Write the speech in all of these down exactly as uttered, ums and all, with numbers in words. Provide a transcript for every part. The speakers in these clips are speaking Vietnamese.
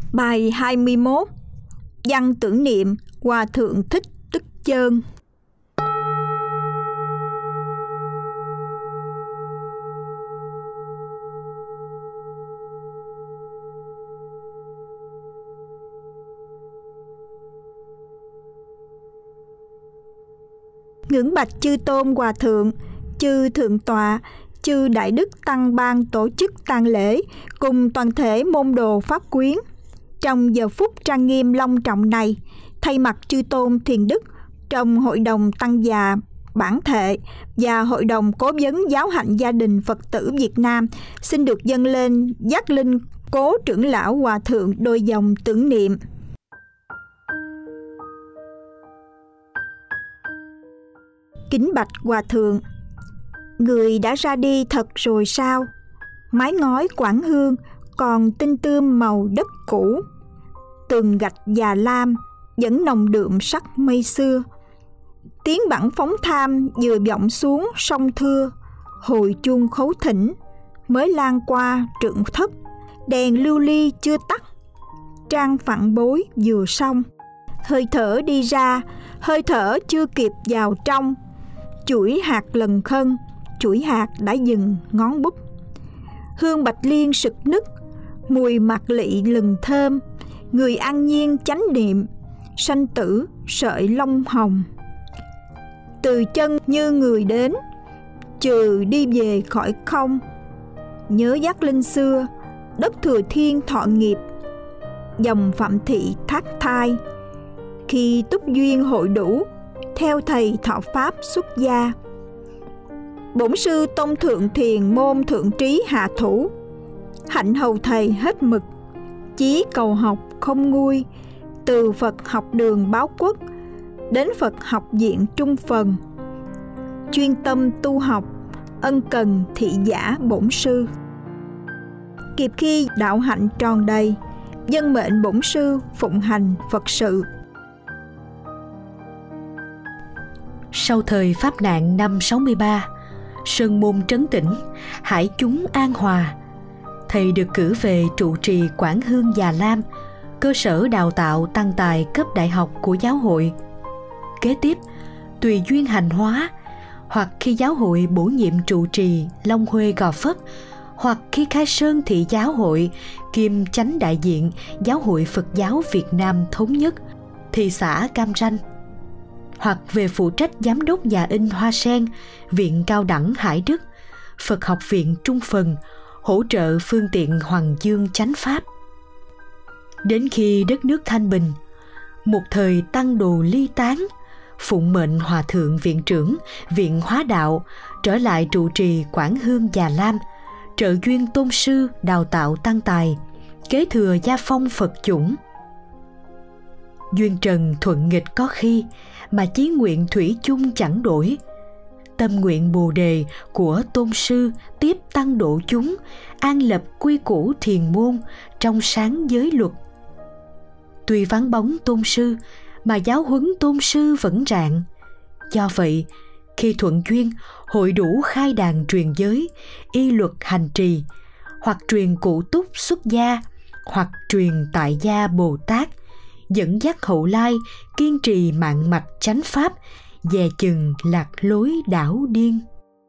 Bài hai mươi mốt. Văn tưởng niệm Hòa Thượng Thích Đức Chơn. Ngưỡng bạch chư tôn hòa thượng, chư thượng tọa, chư đại đức tăng ban tổ chức tang lễ cùng toàn thể môn đồ pháp quyến. Trong giờ phút trang nghiêm long trọng này, thay mặt chư tôn thiền đức trong hội đồng tăng già bản thệ và hội đồng cố vấn giáo hạnh gia đình Phật tử Việt Nam, xin được dâng lên giác linh cố trưởng lão hòa thượng đôi dòng tưởng niệm. Kính bạch hòa thượng, người đã ra đi thật rồi sao? Mái ngói Quảng Hương còn tinh tươm màu đất cũ, tường gạch già lam vẫn nồng đượm sắc mây xưa. Tiếng bảng phóng tham vừa vọng xuống sông Thưa, hồi chuông khấu thỉnh mới lan qua trượng thất. Đèn lưu ly chưa tắt, trang phạn bối vừa xong. Hơi thở đi ra, hơi thở chưa kịp vào trong. Chuỗi hạt lần khân, chuỗi hạt đã dừng ngón bút. Hương bạch liên sực nức, mùi mạc lị lừng thơm. Người an nhiên chánh niệm, sanh tử sợi lông hồng. Từ chân như người đến, trừ đi về khỏi không. Nhớ giác linh xưa, đất Thừa Thiên thọ nghiệp. Dòng Phạm Thị thác thai, khi túc duyên hội đủ, theo thầy thọ pháp xuất gia. Bổn sư tông thượng thiền môn thượng trí hạ thủ, hạnh hầu thầy hết mực, chí cầu học không nguôi. Từ Phật học đường báo quốc, đến Phật học viện trung phần. Chuyên tâm tu học, ân cần thị giả bổn sư. Kịp khi đạo hạnh tròn đầy, dân mệnh bổn sư phụng hành Phật sự. Sau thời Pháp nạn năm sáu mươi ba, Sơn Môn trấn tĩnh, hải chúng an hòa. Thầy được cử về trụ trì Quảng Hương Già Lam, cơ sở đào tạo tăng tài cấp đại học của giáo hội. Kế tiếp, tùy duyên hành hóa, hoặc khi giáo hội bổ nhiệm trụ trì Long Huê Gò Phất, hoặc khi khai sơn thị giáo hội kiêm chánh đại diện Giáo hội Phật giáo Việt Nam Thống nhất, thị xã Cam Ranh, hoặc về phụ trách giám đốc nhà in Hoa Sen, Viện Cao đẳng Hải Đức, Phật học viện Trung Phần, hỗ trợ phương tiện Hoàng Dương chánh pháp. Đến khi đất nước thanh bình, một thời tăng đồ ly tán, phụng mệnh Hòa thượng viện trưởng Viện Hóa Đạo trở lại trụ trì Quảng Hương Già Lam, trợ duyên tôn sư đào tạo tăng tài, kế thừa gia phong Phật chủng. Duyên trần thuận nghịch có khi, mà chí nguyện thủy chung chẳng đổi. Tâm nguyện bồ đề của tôn sư tiếp tăng độ chúng, an lập quy củ thiền môn, trong sáng giới luật. Tuy vắng bóng tôn sư, mà giáo huấn tôn sư vẫn rạng. Do vậy, khi thuận duyên, hội đủ khai đàn truyền giới, y luật hành trì, hoặc truyền cụ túc xuất gia, hoặc truyền tại gia Bồ Tát, dẫn dắt hậu lai kiên trì mạng mạch chánh pháp, dè chừng lạc lối đảo điên.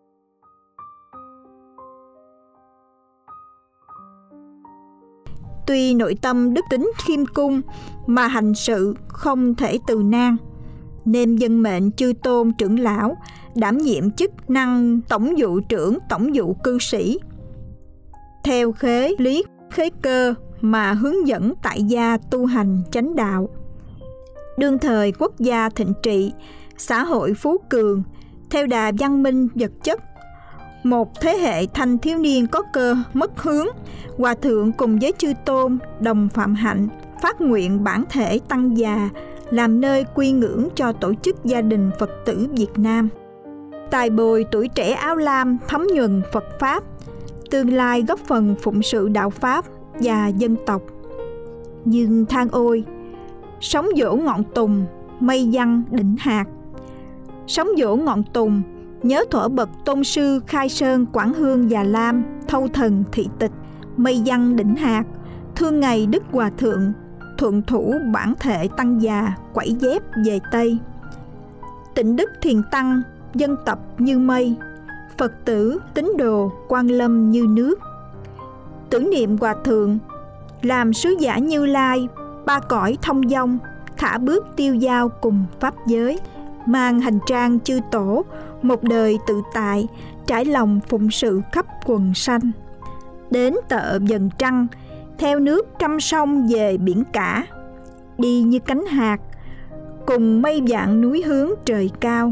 Tuy nội tâm đức tính khiêm cung, mà hành sự không thể từ nan, nên dân mệnh chư tôn trưởng lão đảm nhiệm chức năng tổng vụ trưởng tổng vụ cư sĩ, theo khế lý khế cơ mà hướng dẫn tại gia tu hành chánh đạo. Đương thời quốc gia thịnh trị, xã hội phú cường, theo đà văn minh vật chất, một thế hệ thanh thiếu niên có cơ mất hướng, hòa thượng cùng với chư tôn đồng phạm hạnh phát nguyện bản thể tăng già làm nơi quy ngưỡng cho tổ chức gia đình Phật tử Việt Nam. Tài bồi tuổi trẻ áo lam thấm nhuần Phật pháp, tương lai góp phần phụng sự đạo pháp và dân tộc. Nhưng than ôi, sóng dỗ ngọn tùng, mây văng đỉnh hạt. Sóng dỗ ngọn tùng, nhớ thuở bậc tôn sư khai sơn Quảng Hương Già Lam, thâu thần thị tịch, mây văng đỉnh hạt, Thương ngày Đức Hòa Thượng thuận thủ bản thể tăng già quẩy dép về Tây. Tịnh Đức Thiền Tăng dân tập như mây, Phật tử tín đồ quan lâm như nước. Tưởng niệm Hòa Thượng làm sứ giả Như Lai, ba cõi thông dong, thả bước tiêu dao cùng pháp giới, mang hành trang chư tổ, một đời tự tại, trải lòng phụng sự khắp quần sanh. Đến tợ dần trăng, theo nước trăm sông về biển cả, đi như cánh hạt, cùng mây vạn núi hướng trời cao.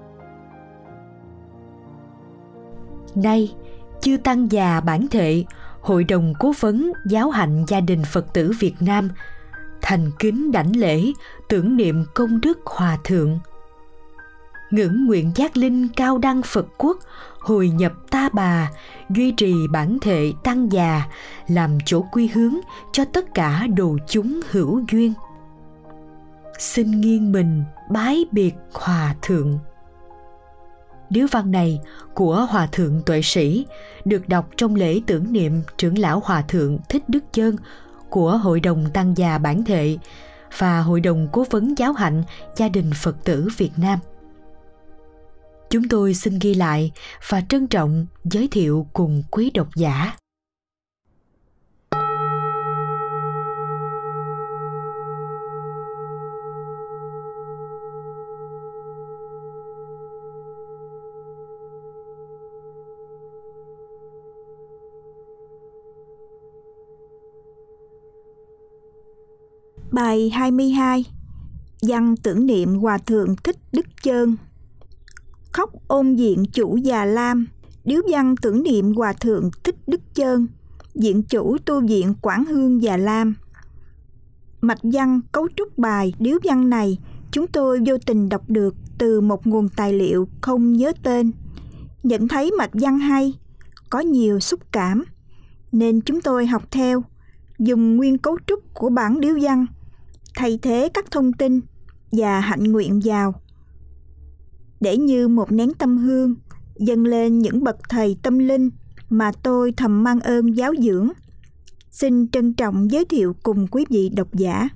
Nay, chư tăng già bản thệ, Hội đồng Cố vấn Giáo hạnh Gia đình Phật tử Việt Nam thành kính đảnh lễ tưởng niệm công đức Hòa Thượng. Ngưỡng nguyện giác linh cao đăng Phật quốc, hồi nhập Ta Bà, duy trì bản thệ tăng già, làm chỗ quy hướng cho tất cả đồ chúng hữu duyên. Xin nghiêng mình bái biệt Hòa Thượng. Điếu văn này của Hòa Thượng Tuệ Sĩ được đọc trong lễ tưởng niệm trưởng lão Hòa Thượng Thích Đức Chơn của Hội đồng Tăng già bản thệ và Hội đồng Cố vấn Giáo hạnh Gia đình Phật tử Việt Nam. Chúng tôi xin ghi lại và trân trọng giới thiệu cùng quý độc giả. Bài hai mươi hai. Văn tưởng niệm Hòa Thượng Thích Đức Chơn. Khóc ôn diện chủ Già Lam. Điếu văn tưởng niệm Hòa Thượng Thích Đức Chơn, viện chủ tu viện Quảng Hương Già Lam. Mạch văn cấu trúc bài điếu văn này chúng tôi vô tình đọc được từ một nguồn tài liệu không nhớ tên. Nhận thấy mạch văn hay, có nhiều xúc cảm, nên chúng tôi học theo, dùng nguyên cấu trúc của bản điếu văn, thay thế các thông tin và hạnh nguyện vào, để như một nén tâm hương dâng lên những bậc thầy tâm linh mà tôi thầm mang ơn giáo dưỡng. Xin trân trọng giới thiệu cùng quý vị độc giả.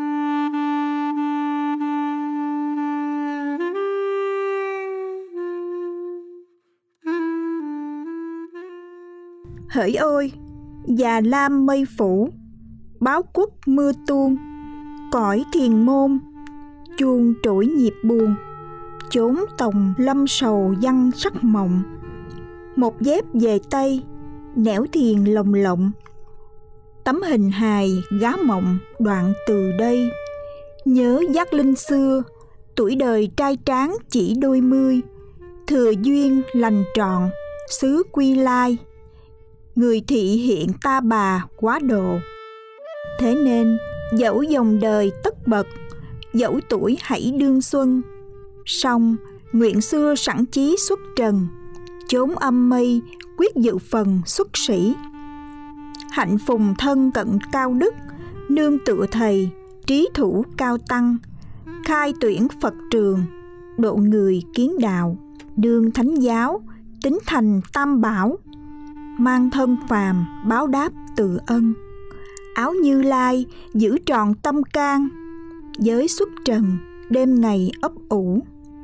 Hỡi ôi, Già Lam mây phủ, báo quốc mưa tuôn, cõi thiền môn, chuông trỗi nhịp buồn, chốn tòng lâm sầu văn sắc mộng. Một dép về Tây, nẻo thiền lồng lộng, tấm hình hài gá mộng đoạn từ đây. Nhớ giác linh xưa, tuổi đời trai tráng chỉ đôi mươi, thừa duyên lành trọn, xứ Quy Lai. Người thị hiện Ta Bà quá độ, thế nên dẫu dòng đời tất bật, dẫu tuổi hãy đương xuân, song nguyện xưa sẵn chí xuất trần, chốn âm mây quyết dự phần xuất sĩ. Hạnh phùng thân cận cao đức, nương tựa thầy trí thủ cao tăng, khai tuyển Phật trường, độ người kiến đạo, đương thánh giáo, tín thành tam bảo, mang thân phàm báo đáp từ ân. Áo Như Lai giữ tròn tâm can, giới xuất trần đêm ngày ấp ủ.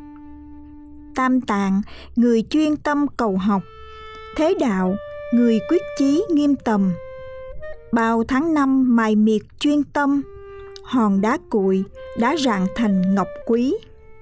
Tam tạng người chuyên tâm cầu học, thế đạo người quyết chí nghiêm tầm. Bao tháng năm mài miệt chuyên tâm, hòn đá cuội đã rạng thành ngọc quý.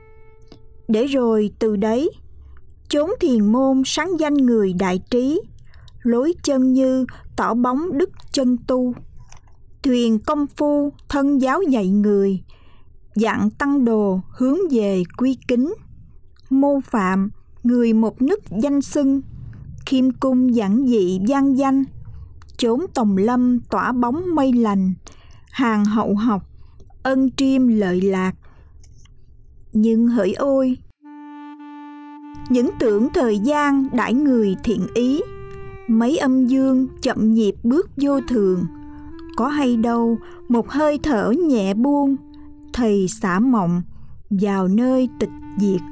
Để rồi từ đấy, chốn thiền môn sáng danh người đại trí, lối chân như tỏ bóng đức chân tu. Thuyền công phu thân giáo dạy người, dặn tăng đồ hướng về quy kính. Mô phạm người một nức danh xưng, khiêm cung giản dị vang danh. Chốn tòng lâm tỏa bóng mây lành, hàng hậu học ân triêm lợi lạc. Nhưng hỡi ôi, những tưởng thời gian đãi người thiện ý, mấy âm dương chậm nhịp bước vô thường. Có hay đâu một hơi thở nhẹ buông, thầy xả mộng vào nơi tịch diệt.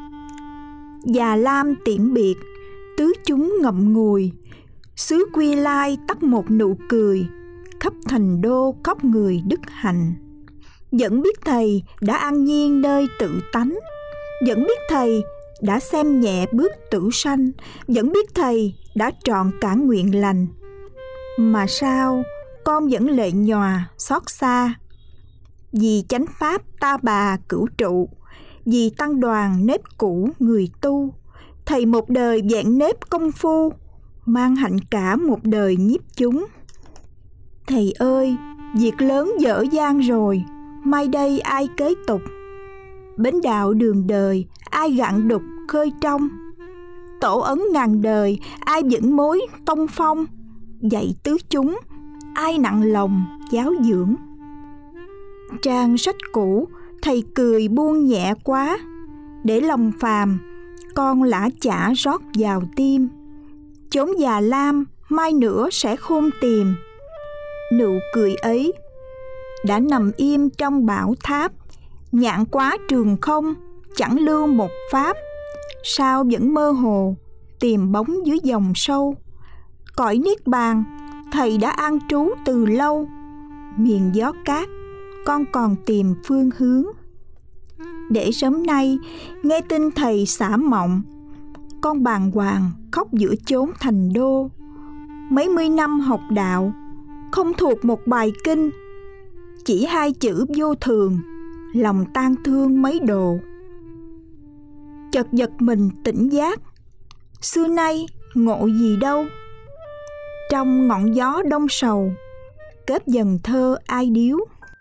Già Lam tiễn biệt, tứ chúng ngậm ngùi, xứ Quy Lai tắt một nụ cười, khắp thành đô khóc người đức hạnh. Vẫn biết thầy đã an nhiên nơi tự tánh, vẫn biết thầy đã xem nhẹ bước tử sanh, vẫn biết thầy đã trọn cả nguyện lành. Mà sao con vẫn lệ nhòa xót xa? Vì chánh pháp ta bà cửu trụ, vì tăng đoàn nếp cũ người tu, thầy một đời vẹn nếp công phu, mang hạnh cả một đời nhiếp chúng. Thầy ơi, việc lớn dở dang rồi, mai đây ai kế tục? Bến đạo đường đời, ai gặn đục khơi trong? Tổ ấn ngàn đời, ai vững mối tông phong? Dạy tứ chúng, ai nặng lòng giáo dưỡng? Trang sách cũ, thầy cười buông nhẹ quá, để lòng phàm, con lã chả rót vào tim. Chốn già lam, mai nữa sẽ khôn tìm. Nụ cười ấy đã nằm im trong bảo tháp, nhạn quá trường không, chẳng lưu một pháp. Sao vẫn mơ hồ, tìm bóng dưới dòng sâu? Cõi niết bàn, thầy đã an trú từ lâu. Miền gió cát, con còn tìm phương hướng. Để sớm nay, nghe tin thầy xả mộng, con bàng hoàng khóc giữa chốn thành đô. Mấy mươi năm học đạo, không thuộc một bài kinh, chỉ hai chữ vô thường, lòng tan thương mấy đồ. Chợt giật mình tỉnh giác, xưa nay ngộ gì đâu. Trong ngọn gió đông sầu, kết dần thơ ai điếu.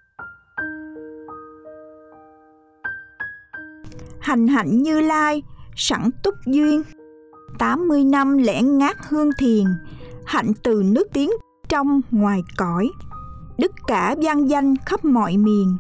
Hành hạnh Như Lai, sẵn túc duyên, tám mươi năm lẽ ngát hương thiền, hạnh từ nước tiếng trong ngoài cõi, đức cả vang danh khắp mọi miền.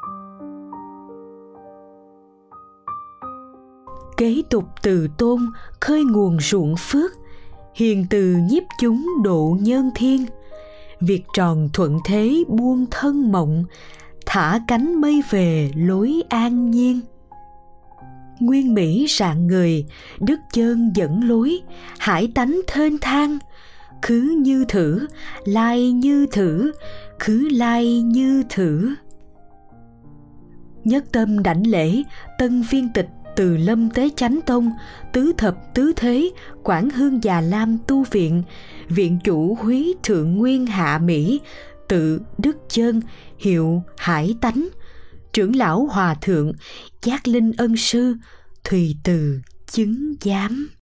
Kế tục từ tôn khơi nguồn ruộng phước, hiền từ nhiếp chúng độ nhân thiên. Việc tròn thuận thế buông thân mộng, thả cánh mây về lối an nhiên. Nguyên mỹ rạng người, đức chơn dẫn lối, hải tánh thênh thang. Khứ như thử, lai như thử, khứ lai như thử. Nhất tâm đảnh lễ, tân viên tịch Từ Lâm Tế Chánh Tông, tứ thập tứ thế, Quảng Hương Già Lam tu viện, viện chủ Húy Thượng Nguyên Hạ Mỹ, tự Đức Chơn, hiệu Hải Tánh, trưởng lão Hòa Thượng, Giác Linh Ân Sư, Thùy Từ chứng giám.